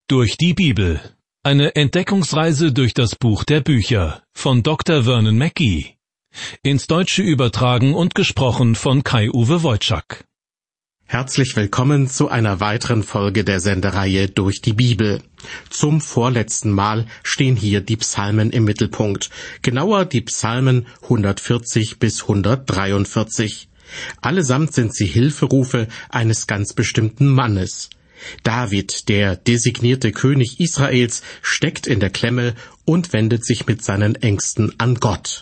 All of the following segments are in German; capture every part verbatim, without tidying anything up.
Durch die Bibel. Eine Entdeckungsreise durch das Buch der Bücher von Doktor Vernon Mackey. Ins Deutsche übertragen und gesprochen von Kai-Uwe Wojczak. Herzlich willkommen zu einer weiteren Folge der Sendereihe Durch die Bibel. Zum vorletzten Mal stehen hier die Psalmen im Mittelpunkt. Genauer die Psalmen hundertvierzig bis hundertdreiundvierzig. Allesamt sind sie Hilferufe eines ganz bestimmten Mannes. David, der designierte König Israels, steckt in der Klemme und wendet sich mit seinen Ängsten an Gott.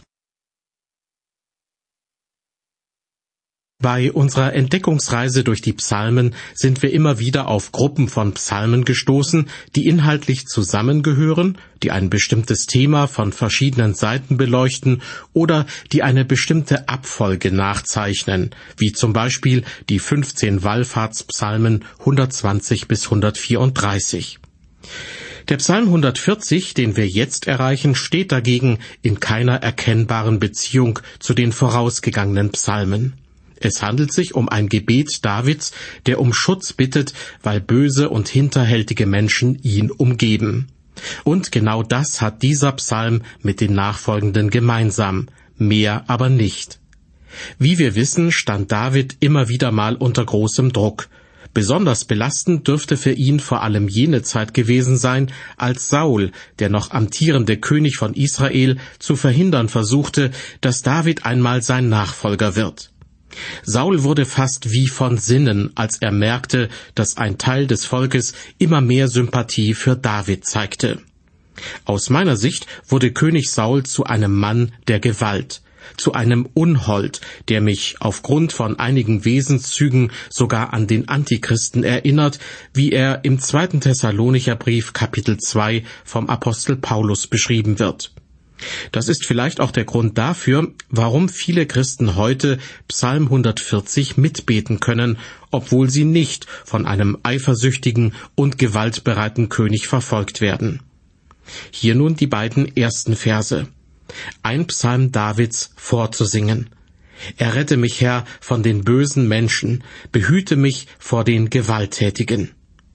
Bei unserer Entdeckungsreise durch die Psalmen sind wir immer wieder auf Gruppen von Psalmen gestoßen, die inhaltlich zusammengehören, die ein bestimmtes Thema von verschiedenen Seiten beleuchten oder die eine bestimmte Abfolge nachzeichnen, wie zum Beispiel die fünfzehn Wallfahrtspsalmen hundertzwanzig bis hundertvierunddreißig. Der Psalm hundertvierzig, den wir jetzt erreichen, steht dagegen in keiner erkennbaren Beziehung zu den vorausgegangenen Psalmen. Es handelt sich um ein Gebet Davids, der um Schutz bittet, weil böse und hinterhältige Menschen ihn umgeben. Und genau das hat dieser Psalm mit den nachfolgenden gemeinsam, mehr aber nicht. Wie wir wissen, stand David immer wieder mal unter großem Druck. Besonders belastend dürfte für ihn vor allem jene Zeit gewesen sein, als Saul, der noch amtierende König von Israel, zu verhindern versuchte, dass David einmal sein Nachfolger wird. Saul wurde fast wie von Sinnen, als er merkte, dass ein Teil des Volkes immer mehr Sympathie für David zeigte. Aus meiner Sicht wurde König Saul zu einem Mann der Gewalt, zu einem Unhold, der mich aufgrund von einigen Wesenszügen sogar an den Antichristen erinnert, wie er im zweiten Thessalonicher Brief Kapitel zwei vom Apostel Paulus beschrieben wird. Das ist vielleicht auch der Grund dafür, warum viele Christen heute Psalm hundertvierzig mitbeten können, obwohl sie nicht von einem eifersüchtigen und gewaltbereiten König verfolgt werden. Hier nun die beiden ersten Verse. Ein Psalm Davids vorzusingen. Errette mich, Herr, von den bösen Menschen, behüte mich vor den Gewalttätigen.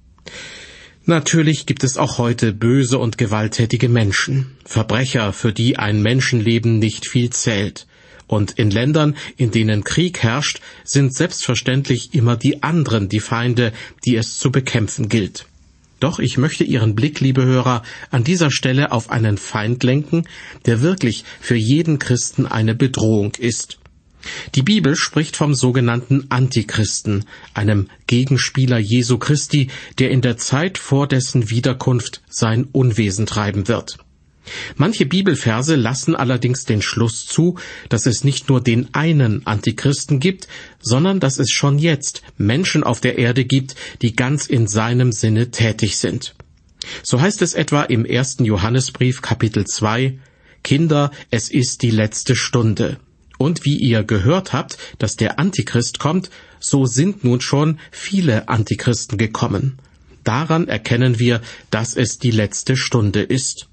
Natürlich gibt es auch heute böse und gewalttätige Menschen, Verbrecher, für die ein Menschenleben nicht viel zählt. Und in Ländern, in denen Krieg herrscht, sind selbstverständlich immer die anderen die Feinde, die es zu bekämpfen gilt. Doch ich möchte Ihren Blick, liebe Hörer, an dieser Stelle auf einen Feind lenken, der wirklich für jeden Christen eine Bedrohung ist. Die Bibel spricht vom sogenannten Antichristen, einem Gegenspieler Jesu Christi, der in der Zeit vor dessen Wiederkunft sein Unwesen treiben wird. Manche Bibelverse lassen allerdings den Schluss zu, dass es nicht nur den einen Antichristen gibt, sondern dass es schon jetzt Menschen auf der Erde gibt, die ganz in seinem Sinne tätig sind. So heißt es etwa im ersten Johannesbrief Kapitel zwei, Kinder, es ist die letzte Stunde. Und wie ihr gehört habt, dass der Antichrist kommt, so sind nun schon viele Antichristen gekommen. Daran erkennen wir, dass es die letzte Stunde ist.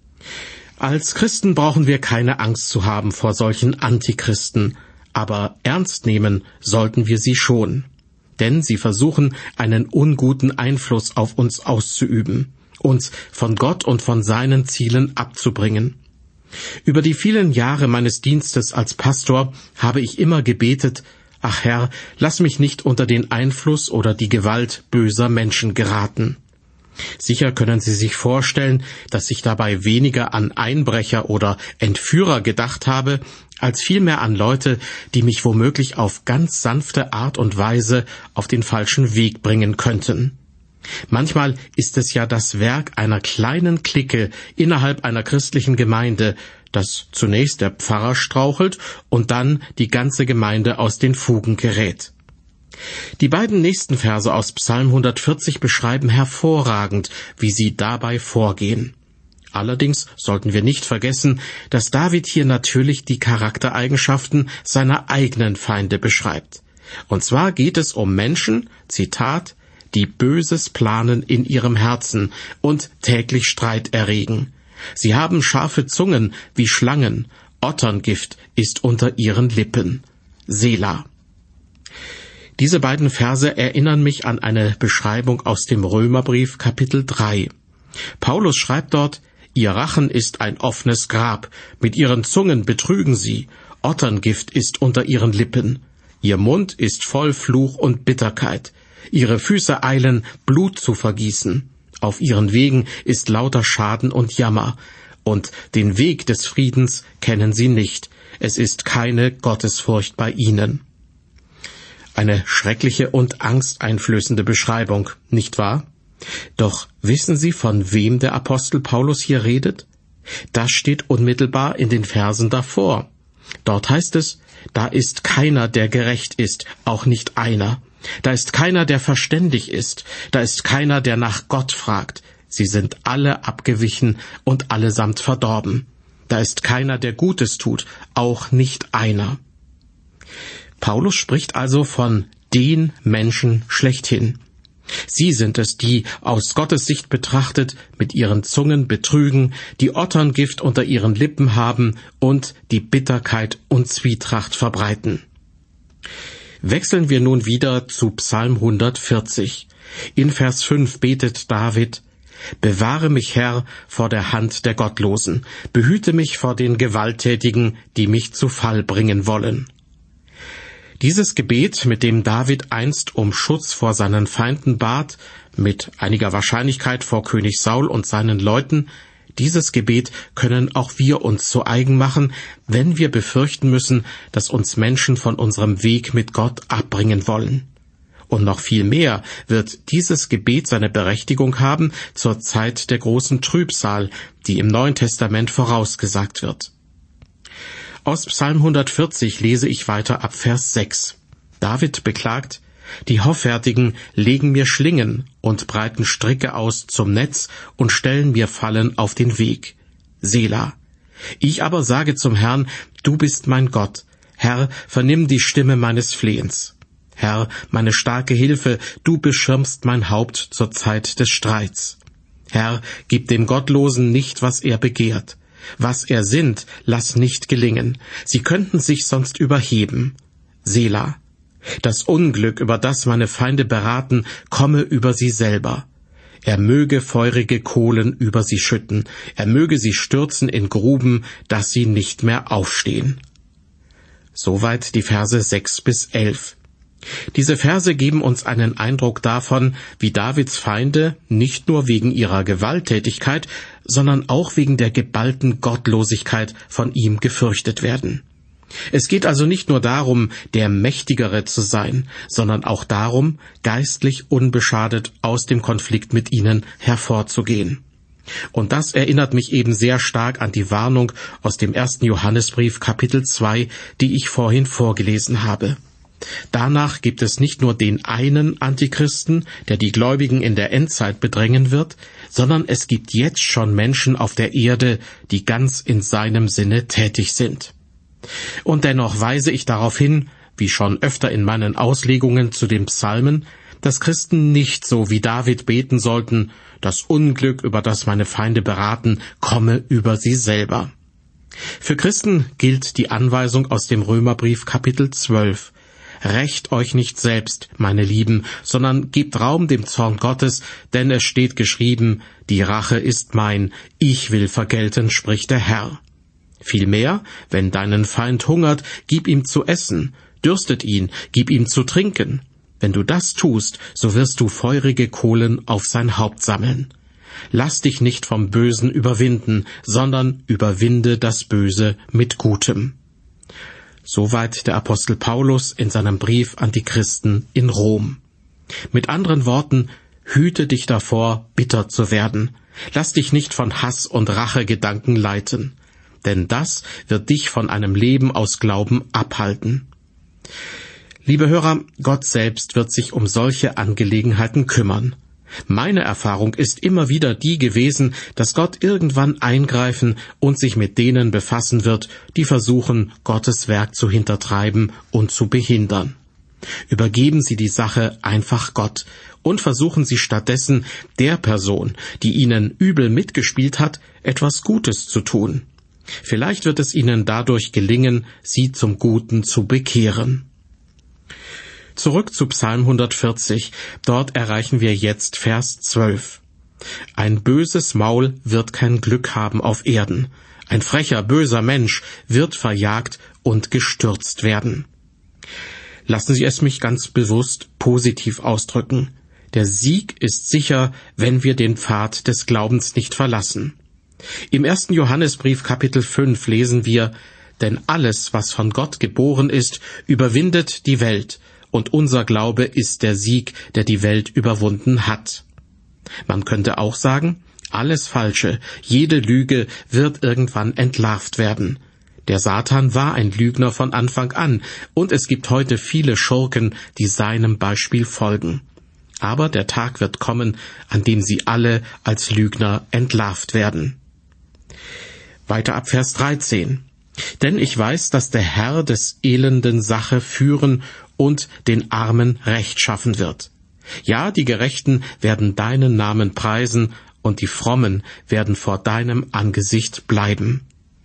Als Christen brauchen wir keine Angst zu haben vor solchen Antichristen, aber ernst nehmen sollten wir sie schon. Denn sie versuchen, einen unguten Einfluss auf uns auszuüben, uns von Gott und von seinen Zielen abzubringen. Über die vielen Jahre meines Dienstes als Pastor habe ich immer gebetet, ach Herr, lass mich nicht unter den Einfluss oder die Gewalt böser Menschen geraten. Sicher können Sie sich vorstellen, dass ich dabei weniger an Einbrecher oder Entführer gedacht habe, als vielmehr an Leute, die mich womöglich auf ganz sanfte Art und Weise auf den falschen Weg bringen könnten. Manchmal ist es ja das Werk einer kleinen Clique innerhalb einer christlichen Gemeinde, dass zunächst der Pfarrer strauchelt und dann die ganze Gemeinde aus den Fugen gerät. Die beiden nächsten Verse aus Psalm hundertvierzig beschreiben hervorragend, wie sie dabei vorgehen. Allerdings sollten wir nicht vergessen, dass David hier natürlich die Charaktereigenschaften seiner eigenen Feinde beschreibt. Und zwar geht es um Menschen, Zitat, die Böses planen in ihrem Herzen und täglich Streit erregen. Sie haben scharfe Zungen wie Schlangen, Otterngift ist unter ihren Lippen. Selah. Diese beiden Verse erinnern mich an eine Beschreibung aus dem Römerbrief Kapitel drei. Paulus schreibt dort: Ihr Rachen ist ein offenes Grab, mit ihren Zungen betrügen sie, Otterngift ist unter ihren Lippen, ihr Mund ist voll Fluch und Bitterkeit, ihre Füße eilen, Blut zu vergießen, auf ihren Wegen ist lauter Schaden und Jammer, und den Weg des Friedens kennen sie nicht, es ist keine Gottesfurcht bei ihnen. Eine schreckliche und angsteinflößende Beschreibung, nicht wahr? Doch wissen Sie, von wem der Apostel Paulus hier redet? Das steht unmittelbar in den Versen davor. Dort heißt es: Da ist keiner, der gerecht ist, auch nicht einer. Da ist keiner, der verständig ist. Da ist keiner, der nach Gott fragt. Sie sind alle abgewichen und allesamt verdorben. Da ist keiner, der Gutes tut, auch nicht einer. Paulus spricht also von den Menschen schlechthin. Sie sind es, die, aus Gottes Sicht betrachtet, mit ihren Zungen betrügen, die Otterngift unter ihren Lippen haben und die Bitterkeit und Zwietracht verbreiten. Wechseln wir nun wieder zu Psalm hundertvierzig. In Vers fünf betet David: Bewahre mich, Herr, vor der Hand der Gottlosen, behüte mich vor den Gewalttätigen, die mich zu Fall bringen wollen. Dieses Gebet, mit dem David einst um Schutz vor seinen Feinden bat, mit einiger Wahrscheinlichkeit vor König Saul und seinen Leuten, dieses Gebet können auch wir uns zu eigen machen, wenn wir befürchten müssen, dass uns Menschen von unserem Weg mit Gott abbringen wollen. Und noch viel mehr wird dieses Gebet seine Berechtigung haben zur Zeit der großen Trübsal, die im Neuen Testament vorausgesagt wird. Aus Psalm hundertvierzig lese ich weiter ab Vers sechs. David beklagt: Die Hoffärtigen legen mir Schlingen und breiten Stricke aus zum Netz und stellen mir Fallen auf den Weg. Selah. Ich aber sage zum Herrn: Du bist mein Gott. Herr, vernimm die Stimme meines Flehens. Herr, meine starke Hilfe, du beschirmst mein Haupt zur Zeit des Streits. Herr, gib dem Gottlosen nicht, was er begehrt. Was er sinnt, lass nicht gelingen. Sie könnten sich sonst überheben. Selah. Das Unglück, über das meine Feinde beraten, komme über sie selber. Er möge feurige Kohlen über sie schütten. Er möge sie stürzen in Gruben, dass sie nicht mehr aufstehen. Soweit die Verse sechs bis elf. Diese Verse geben uns einen Eindruck davon, wie Davids Feinde nicht nur wegen ihrer Gewalttätigkeit, sondern auch wegen der geballten Gottlosigkeit von ihm gefürchtet werden. Es geht also nicht nur darum, der Mächtigere zu sein, sondern auch darum, geistlich unbeschadet aus dem Konflikt mit ihnen hervorzugehen. Und das erinnert mich eben sehr stark an die Warnung aus dem ersten Johannesbrief Kapitel zwei, die ich vorhin vorgelesen habe. Danach gibt es nicht nur den einen Antichristen, der die Gläubigen in der Endzeit bedrängen wird, sondern es gibt jetzt schon Menschen auf der Erde, die ganz in seinem Sinne tätig sind. Und dennoch weise ich darauf hin, wie schon öfter in meinen Auslegungen zu den Psalmen, dass Christen nicht so wie David beten sollten: Das Unglück, über das meine Feinde beraten, komme über sie selber. Für Christen gilt die Anweisung aus dem Römerbrief Kapitel zwölf. Rächt euch nicht selbst, meine Lieben, sondern gebt Raum dem Zorn Gottes, denn es steht geschrieben: Die Rache ist mein, ich will vergelten, spricht der Herr. Vielmehr, wenn deinen Feind hungert, gib ihm zu essen, dürstet ihn, gib ihm zu trinken. Wenn du das tust, so wirst du feurige Kohlen auf sein Haupt sammeln. Lass dich nicht vom Bösen überwinden, sondern überwinde das Böse mit Gutem. Soweit der Apostel Paulus in seinem Brief an die Christen in Rom. Mit anderen Worten: Hüte dich davor, bitter zu werden. Lass dich nicht von Hass und Rachegedanken leiten, denn das wird dich von einem Leben aus Glauben abhalten. Liebe Hörer, Gott selbst wird sich um solche Angelegenheiten kümmern. Meine Erfahrung ist immer wieder die gewesen, dass Gott irgendwann eingreifen und sich mit denen befassen wird, die versuchen, Gottes Werk zu hintertreiben und zu behindern. Übergeben Sie die Sache einfach Gott und versuchen Sie stattdessen, der Person, die Ihnen übel mitgespielt hat, etwas Gutes zu tun. Vielleicht wird es Ihnen dadurch gelingen, sie zum Guten zu bekehren. Zurück zu Psalm hundertvierzig. Dort erreichen wir jetzt Vers zwölf. Ein böses Maul wird kein Glück haben auf Erden. Ein frecher, böser Mensch wird verjagt und gestürzt werden. Lassen Sie es mich ganz bewusst positiv ausdrücken. Der Sieg ist sicher, wenn wir den Pfad des Glaubens nicht verlassen. Im ersten Johannesbrief Kapitel fünf lesen wir: Denn alles, was von Gott geboren ist, überwindet die Welt, und unser Glaube ist der Sieg, der die Welt überwunden hat. Man könnte auch sagen, alles Falsche, jede Lüge wird irgendwann entlarvt werden. Der Satan war ein Lügner von Anfang an, und es gibt heute viele Schurken, die seinem Beispiel folgen. Aber der Tag wird kommen, an dem sie alle als Lügner entlarvt werden. Weiter ab Vers dreizehn. Denn ich weiß, dass der Herr des Elenden Sache führen und den Armen Recht schaffen wird. Ja, die Gerechten werden deinen Namen preisen, und die Frommen werden vor deinem Angesicht bleiben.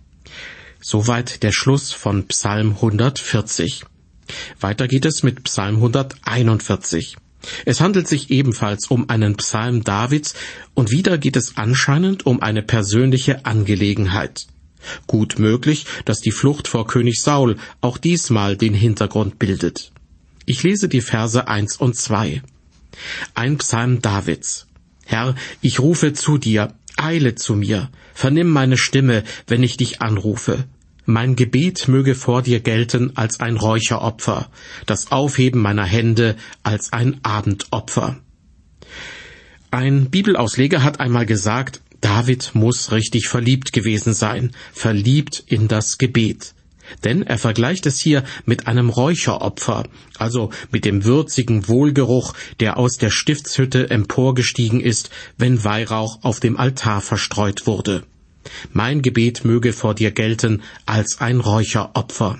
Soweit der Schluss von Psalm hundertvierzig. Weiter geht es mit Psalm hunderteinundvierzig. Es handelt sich ebenfalls um einen Psalm Davids, und wieder geht es anscheinend um eine persönliche Angelegenheit. Gut möglich, dass die Flucht vor König Saul auch diesmal den Hintergrund bildet. Ich lese die Verse eins und zwei. Ein Psalm Davids. Herr, ich rufe zu dir, eile zu mir, vernimm meine Stimme, wenn ich dich anrufe. Mein Gebet möge vor dir gelten als ein Räucheropfer, das Aufheben meiner Hände als ein Abendopfer. Ein Bibelausleger hat einmal gesagt, David muss richtig verliebt gewesen sein, verliebt in das Gebet. Denn er vergleicht es hier mit einem Räucheropfer, also mit dem würzigen Wohlgeruch, der aus der Stiftshütte emporgestiegen ist, wenn Weihrauch auf dem Altar verstreut wurde. Mein Gebet möge vor dir gelten als ein Räucheropfer.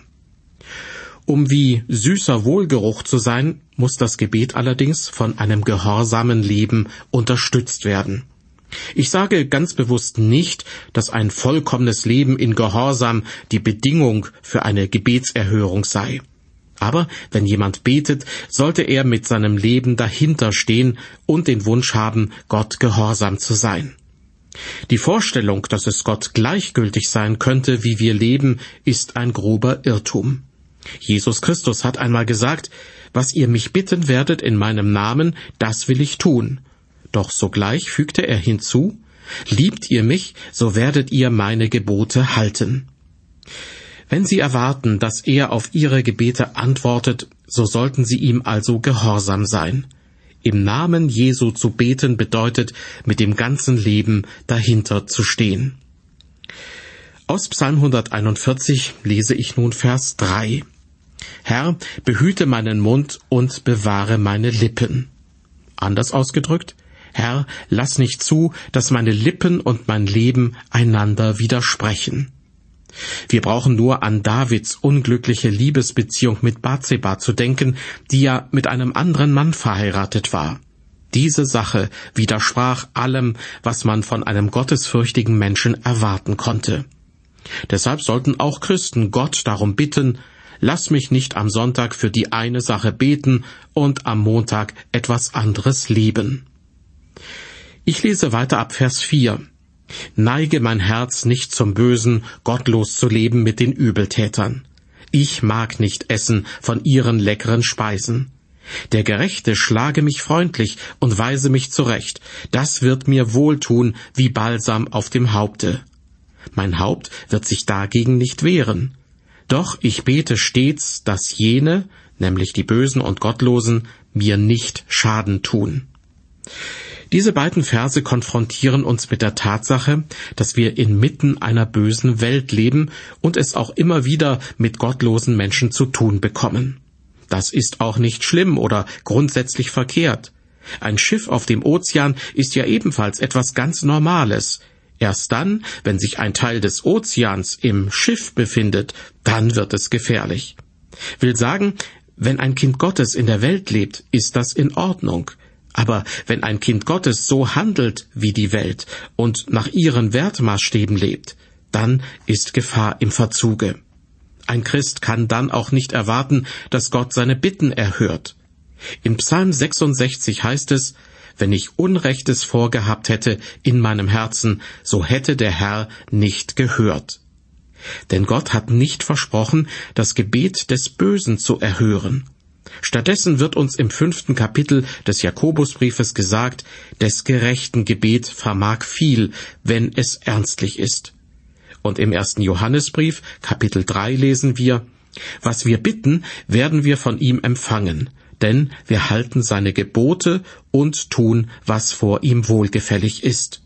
Um wie süßer Wohlgeruch zu sein, muss das Gebet allerdings von einem gehorsamen Leben unterstützt werden. Ich sage ganz bewusst nicht, dass ein vollkommenes Leben in Gehorsam die Bedingung für eine Gebetserhörung sei. Aber wenn jemand betet, sollte er mit seinem Leben dahinter stehen und den Wunsch haben, Gott gehorsam zu sein. Die Vorstellung, dass es Gott gleichgültig sein könnte, wie wir leben, ist ein grober Irrtum. Jesus Christus hat einmal gesagt, was ihr mich bitten werdet in meinem Namen, das will ich tun. Doch sogleich fügte er hinzu, liebt ihr mich, so werdet ihr meine Gebote halten. Wenn Sie erwarten, dass er auf Ihre Gebete antwortet, so sollten Sie ihm also gehorsam sein. Im Namen Jesu zu beten bedeutet, mit dem ganzen Leben dahinter zu stehen. Aus Psalm hunderteinundvierzig lese ich nun Vers drei. Herr, behüte meinen Mund und bewahre meine Lippen. Anders ausgedrückt, Herr, lass nicht zu, dass meine Lippen und mein Leben einander widersprechen. Wir brauchen nur an Davids unglückliche Liebesbeziehung mit Bathseba zu denken, die ja mit einem anderen Mann verheiratet war. Diese Sache widersprach allem, was man von einem gottesfürchtigen Menschen erwarten konnte. Deshalb sollten auch Christen Gott darum bitten, lass mich nicht am Sonntag für die eine Sache beten und am Montag etwas anderes leben. Ich lese weiter ab Vers vier. Neige mein Herz nicht zum Bösen, gottlos zu leben mit den Übeltätern. Ich mag nicht essen von ihren leckeren Speisen. Der Gerechte schlage mich freundlich und weise mich zurecht. Das wird mir wohltun wie Balsam auf dem Haupte. Mein Haupt wird sich dagegen nicht wehren. Doch ich bete stets, dass jene, nämlich die Bösen und Gottlosen, mir nicht Schaden tun. Diese beiden Verse konfrontieren uns mit der Tatsache, dass wir inmitten einer bösen Welt leben und es auch immer wieder mit gottlosen Menschen zu tun bekommen. Das ist auch nicht schlimm oder grundsätzlich verkehrt. Ein Schiff auf dem Ozean ist ja ebenfalls etwas ganz Normales. Erst dann, wenn sich ein Teil des Ozeans im Schiff befindet, dann wird es gefährlich. Will sagen, wenn ein Kind Gottes in der Welt lebt, ist das in Ordnung. Aber wenn ein Kind Gottes so handelt wie die Welt und nach ihren Wertmaßstäben lebt, dann ist Gefahr im Verzuge. Ein Christ kann dann auch nicht erwarten, dass Gott seine Bitten erhört. In Psalm sechsundsechzig heißt es: Wenn ich Unrechtes vorgehabt hätte in meinem Herzen, so hätte der Herr nicht gehört. Denn Gott hat nicht versprochen, das Gebet des Bösen zu erhören. Stattdessen wird uns im fünften Kapitel des Jakobusbriefes gesagt, des gerechten Gebet vermag viel, wenn es ernstlich ist. Und im ersten Johannesbrief, Kapitel drei, lesen wir: Was wir bitten, werden wir von ihm empfangen, denn wir halten seine Gebote und tun, was vor ihm wohlgefällig ist.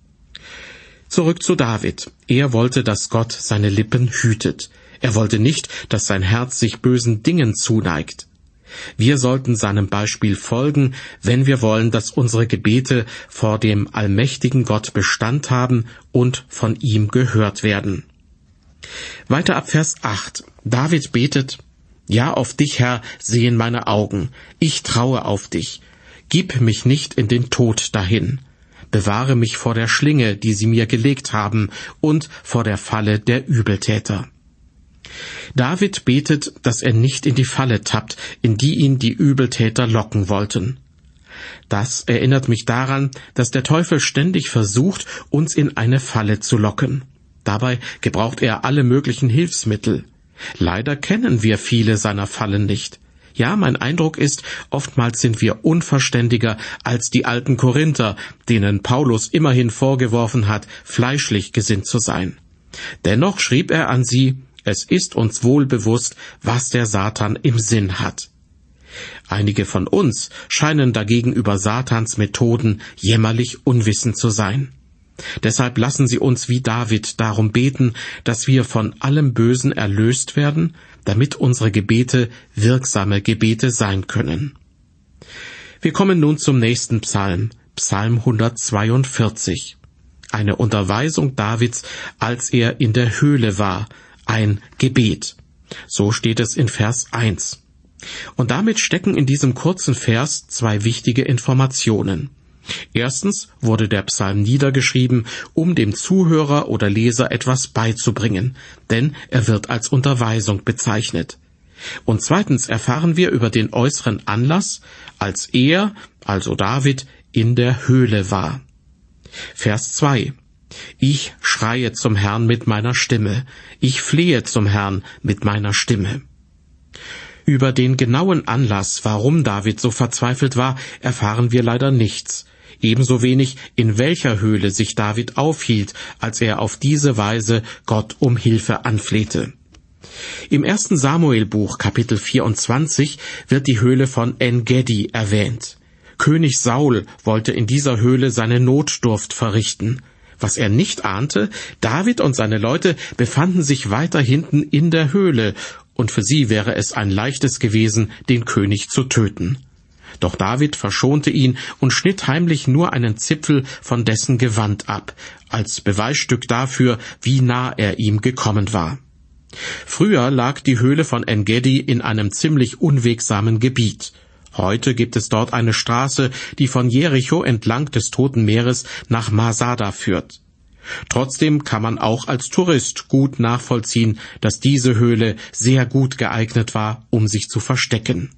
Zurück zu David. Er wollte, dass Gott seine Lippen hütet. Er wollte nicht, dass sein Herz sich bösen Dingen zuneigt. Wir sollten seinem Beispiel folgen, wenn wir wollen, dass unsere Gebete vor dem allmächtigen Gott Bestand haben und von ihm gehört werden. Weiter ab Vers acht. David betet: Ja, auf dich, Herr, sehen meine Augen. Ich traue auf dich. Gib mich nicht in den Tod dahin. Bewahre mich vor der Schlinge, die sie mir gelegt haben, und vor der Falle der Übeltäter. David betet, dass er nicht in die Falle tappt, in die ihn die Übeltäter locken wollten. Das erinnert mich daran, dass der Teufel ständig versucht, uns in eine Falle zu locken. Dabei gebraucht er alle möglichen Hilfsmittel. Leider kennen wir viele seiner Fallen nicht. Ja, mein Eindruck ist, oftmals sind wir unverständiger als die alten Korinther, denen Paulus immerhin vorgeworfen hat, fleischlich gesinnt zu sein. Dennoch schrieb er an sie: Es ist uns wohl bewusst, was der Satan im Sinn hat. Einige von uns scheinen dagegen über Satans Methoden jämmerlich unwissend zu sein. Deshalb lassen Sie uns wie David darum beten, dass wir von allem Bösen erlöst werden, damit unsere Gebete wirksame Gebete sein können. Wir kommen nun zum nächsten Psalm, Psalm hundertzweiundvierzig. Eine Unterweisung Davids, als er in der Höhle war, ein Gebet. So steht es in Vers eins. Und damit stecken in diesem kurzen Vers zwei wichtige Informationen. Erstens wurde der Psalm niedergeschrieben, um dem Zuhörer oder Leser etwas beizubringen, denn er wird als Unterweisung bezeichnet. Und zweitens erfahren wir über den äußeren Anlass, als er, also David, in der Höhle war. Vers zwei. Ich schreie zum Herrn mit meiner Stimme, ich flehe zum Herrn mit meiner Stimme. Über den genauen Anlass, warum David so verzweifelt war, erfahren wir leider nichts. Ebenso wenig, in welcher Höhle sich David aufhielt, als er auf diese Weise Gott um Hilfe anflehte. Im ersten Samuelbuch, Kapitel vierundzwanzig, wird die Höhle von En-Gedi erwähnt. König Saul wollte in dieser Höhle seine Notdurft verrichten. Was er nicht ahnte, David und seine Leute befanden sich weiter hinten in der Höhle, und für sie wäre es ein leichtes gewesen, den König zu töten. Doch David verschonte ihn und schnitt heimlich nur einen Zipfel von dessen Gewand ab, als Beweisstück dafür, wie nah er ihm gekommen war. Früher lag die Höhle von En-Gedi in einem ziemlich unwegsamen Gebiet. Heute gibt es dort eine Straße, die von Jericho entlang des Toten Meeres nach Masada führt. Trotzdem kann man auch als Tourist gut nachvollziehen, dass diese Höhle sehr gut geeignet war, um sich zu verstecken.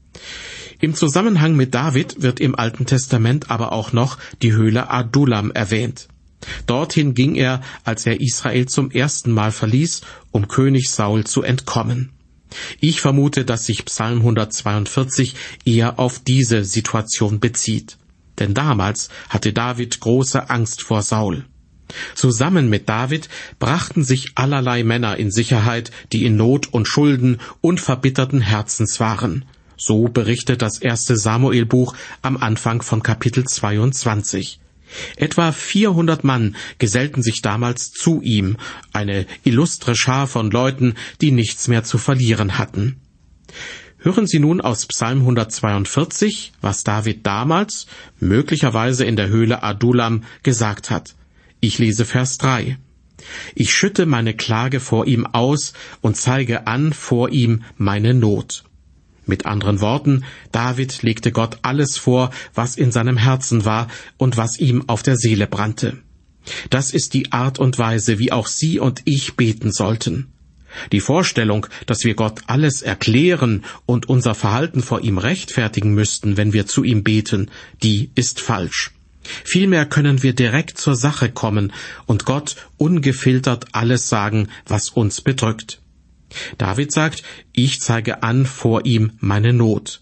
Im Zusammenhang mit David wird im Alten Testament aber auch noch die Höhle Adullam erwähnt. Dorthin ging er, als er Israel zum ersten Mal verließ, um König Saul zu entkommen. Ich vermute, dass sich Psalm hundertzweiundvierzig eher auf diese Situation bezieht. Denn damals hatte David große Angst vor Saul. Zusammen mit David brachten sich allerlei Männer in Sicherheit, die in Not und Schulden und verbitterten Herzens waren. So berichtet das erste Samuelbuch am Anfang von Kapitel zweiundzwanzig. Etwa vierhundert Mann gesellten sich damals zu ihm, eine illustre Schar von Leuten, die nichts mehr zu verlieren hatten. Hören Sie nun aus Psalm hundertzweiundvierzig, was David damals, möglicherweise in der Höhle Adullam, gesagt hat. Ich lese Vers drei. Ich schütte meine Klage vor ihm aus und zeige an vor ihm meine Not. Mit anderen Worten, David legte Gott alles vor, was in seinem Herzen war und was ihm auf der Seele brannte. Das ist die Art und Weise, wie auch Sie und ich beten sollten. Die Vorstellung, dass wir Gott alles erklären und unser Verhalten vor ihm rechtfertigen müssten, wenn wir zu ihm beten, die ist falsch. Vielmehr können wir direkt zur Sache kommen und Gott ungefiltert alles sagen, was uns bedrückt. David sagt, ich zeige an vor ihm meine Not.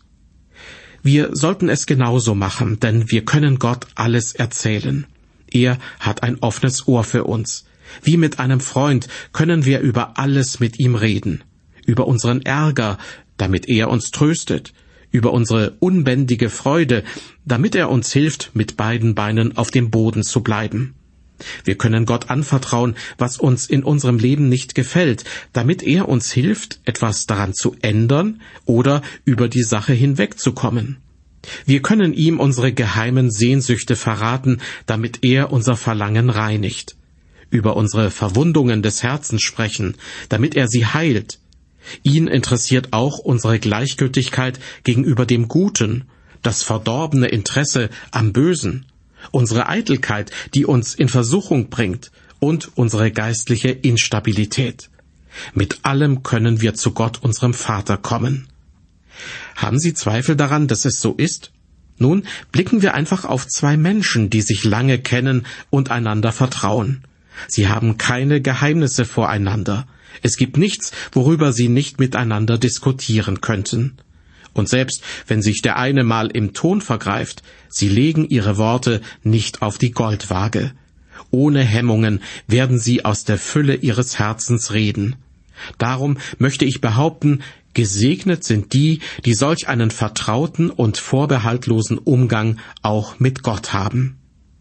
Wir sollten es genauso machen, denn wir können Gott alles erzählen. Er hat ein offenes Ohr für uns. Wie mit einem Freund können wir über alles mit ihm reden. Über unseren Ärger, damit er uns tröstet. Über unsere unbändige Freude, damit er uns hilft, mit beiden Beinen auf dem Boden zu bleiben. Wir können Gott anvertrauen, was uns in unserem Leben nicht gefällt, damit er uns hilft, etwas daran zu ändern oder über die Sache hinwegzukommen. Wir können ihm unsere geheimen Sehnsüchte verraten, damit er unser Verlangen reinigt. Über unsere Verwundungen des Herzens sprechen, damit er sie heilt. Ihn interessiert auch unsere Gleichgültigkeit gegenüber dem Guten, das verdorbene Interesse am Bösen, unsere Eitelkeit, die uns in Versuchung bringt, und unsere geistliche Instabilität. Mit allem können wir zu Gott, unserem Vater, kommen. Haben Sie Zweifel daran, dass es so ist? Nun, blicken wir einfach auf zwei Menschen, die sich lange kennen und einander vertrauen. Sie haben keine Geheimnisse voreinander. Es gibt nichts, worüber sie nicht miteinander diskutieren könnten. Und selbst wenn sich der eine mal im Ton vergreift, sie legen ihre Worte nicht auf die Goldwaage. Ohne Hemmungen werden sie aus der Fülle ihres Herzens reden. Darum möchte ich behaupten, gesegnet sind die, die solch einen vertrauten und vorbehaltlosen Umgang auch mit Gott haben.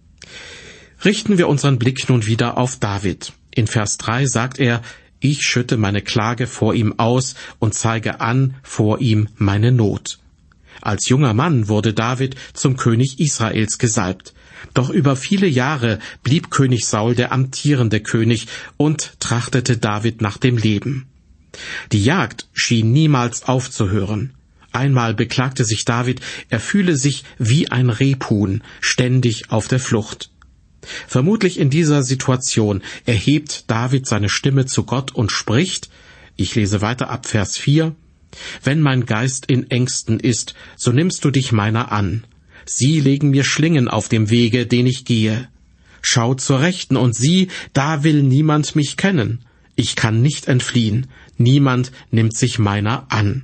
Richten wir unseren Blick nun wieder auf David. In Vers drei sagt er, ich schütte meine Klage vor ihm aus und zeige an vor ihm meine Not. Als junger Mann wurde David zum König Israels gesalbt. Doch über viele Jahre blieb König Saul der amtierende König und trachtete David nach dem Leben. Die Jagd schien niemals aufzuhören. Einmal beklagte sich David, er fühle sich wie ein Rebhuhn, ständig auf der Flucht. Vermutlich in dieser Situation erhebt David seine Stimme zu Gott und spricht, ich lese weiter ab Vers vier, »Wenn mein Geist in Ängsten ist, so nimmst du dich meiner an. Sie legen mir Schlingen auf dem Wege, den ich gehe. Schau zur Rechten und sieh, da will niemand mich kennen. Ich kann nicht entfliehen, niemand nimmt sich meiner an.«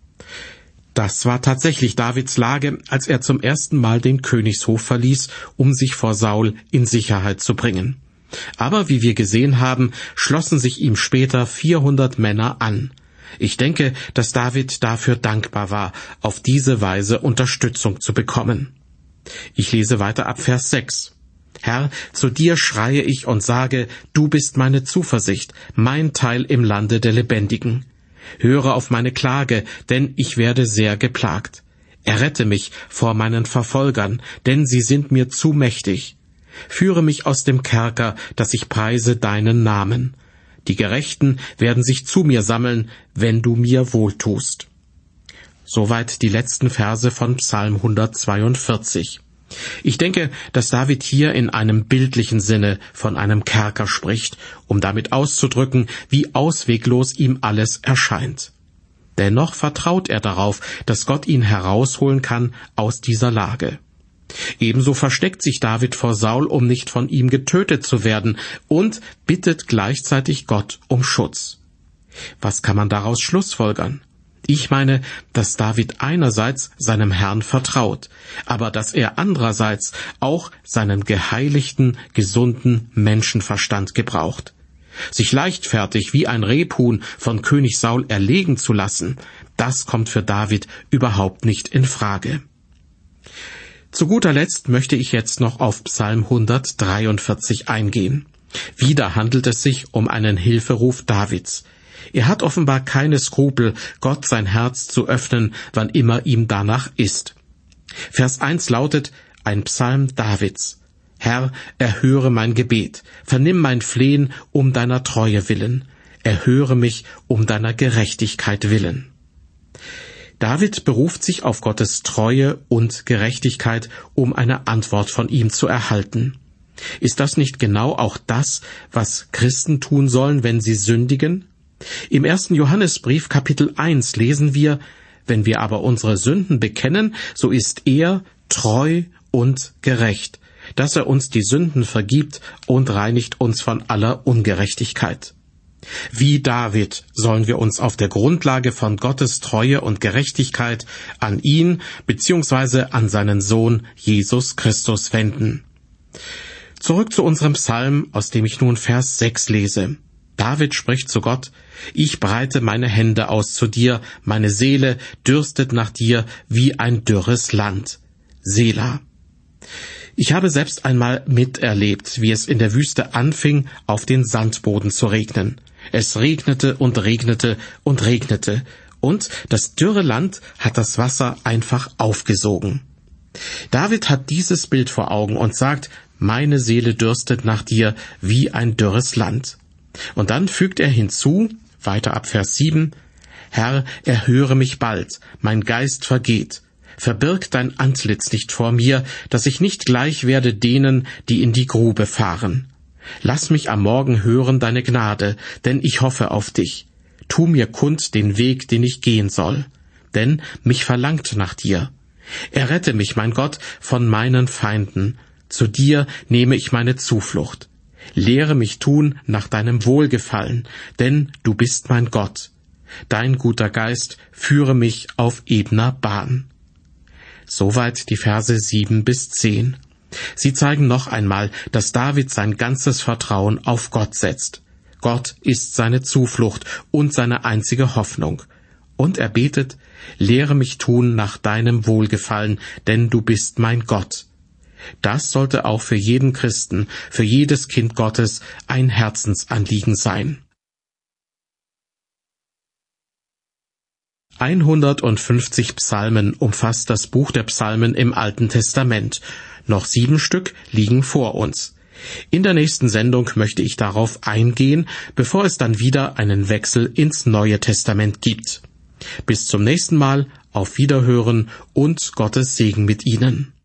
Das war tatsächlich Davids Lage, als er zum ersten Mal den Königshof verließ, um sich vor Saul in Sicherheit zu bringen. Aber wie wir gesehen haben, schlossen sich ihm später vierhundert Männer an. Ich denke, dass David dafür dankbar war, auf diese Weise Unterstützung zu bekommen. Ich lese weiter ab Vers sechs. »Herr, zu dir schreie ich und sage, du bist meine Zuversicht, mein Teil im Lande der Lebendigen. Höre auf meine Klage, denn ich werde sehr geplagt. Errette mich vor meinen Verfolgern, denn sie sind mir zu mächtig. Führe mich aus dem Kerker, dass ich preise deinen Namen. Die Gerechten werden sich zu mir sammeln, wenn du mir wohltust.« Soweit die letzten Verse von Psalm hundertzweiundvierzig. Ich denke, dass David hier in einem bildlichen Sinne von einem Kerker spricht, um damit auszudrücken, wie ausweglos ihm alles erscheint. Dennoch vertraut er darauf, dass Gott ihn herausholen kann aus dieser Lage. Ebenso versteckt sich David vor Saul, um nicht von ihm getötet zu werden, und bittet gleichzeitig Gott um Schutz. Was kann man daraus schlussfolgern? Ich meine, dass David einerseits seinem Herrn vertraut, aber dass er andererseits auch seinen geheiligten, gesunden Menschenverstand gebraucht. Sich leichtfertig wie ein Rebhuhn von König Saul erlegen zu lassen, das kommt für David überhaupt nicht in Frage. Zu guter Letzt möchte ich jetzt noch auf Psalm hundertdreiundvierzig eingehen. Wieder handelt es sich um einen Hilferuf Davids. Er hat offenbar keine Skrupel, Gott sein Herz zu öffnen, wann immer ihm danach ist. Vers eins lautet, ein Psalm Davids. Herr, erhöre mein Gebet, vernimm mein Flehen um deiner Treue willen, erhöre mich um deiner Gerechtigkeit willen. David beruft sich auf Gottes Treue und Gerechtigkeit, um eine Antwort von ihm zu erhalten. Ist das nicht genau auch das, was Christen tun sollen, wenn sie sündigen? Im ersten Johannesbrief Kapitel eins lesen wir: Wenn wir aber unsere Sünden bekennen, so ist er treu und gerecht, dass er uns die Sünden vergibt und reinigt uns von aller Ungerechtigkeit. Wie David sollen wir uns auf der Grundlage von Gottes Treue und Gerechtigkeit an ihn bzw. an seinen Sohn Jesus Christus wenden. Zurück zu unserem Psalm, aus dem ich nun Vers sechs lese. David spricht zu Gott: Ich breite meine Hände aus zu dir, meine Seele dürstet nach dir wie ein dürres Land. Selah. Ich habe selbst einmal miterlebt, wie es in der Wüste anfing, auf den Sandboden zu regnen. Es regnete und regnete und regnete, und das dürre Land hat das Wasser einfach aufgesogen. David hat dieses Bild vor Augen und sagt: Meine Seele dürstet nach dir wie ein dürres Land. Und dann fügt er hinzu, weiter ab Vers sieben, Herr, erhöre mich bald, mein Geist vergeht. Verbirg dein Antlitz nicht vor mir, dass ich nicht gleich werde denen, die in die Grube fahren. Lass mich am Morgen hören deine Gnade, denn ich hoffe auf dich. Tu mir kund den Weg, den ich gehen soll, denn mich verlangt nach dir. Errette mich, mein Gott, von meinen Feinden. Zu dir nehme ich meine Zuflucht. Lehre mich tun nach deinem Wohlgefallen, denn du bist mein Gott. Dein guter Geist führe mich auf ebner Bahn. Soweit die Verse sieben bis zehn. Sie zeigen noch einmal, dass David sein ganzes Vertrauen auf Gott setzt. Gott ist seine Zuflucht und seine einzige Hoffnung. Und er betet: Lehre mich tun nach deinem Wohlgefallen, denn du bist mein Gott. Das sollte auch für jeden Christen, für jedes Kind Gottes ein Herzensanliegen sein. hundertfünfzig Psalmen umfasst das Buch der Psalmen im Alten Testament. Noch sieben Stück liegen vor uns. In der nächsten Sendung möchte ich darauf eingehen, bevor es dann wieder einen Wechsel ins Neue Testament gibt. Bis zum nächsten Mal, auf Wiederhören und Gottes Segen mit Ihnen.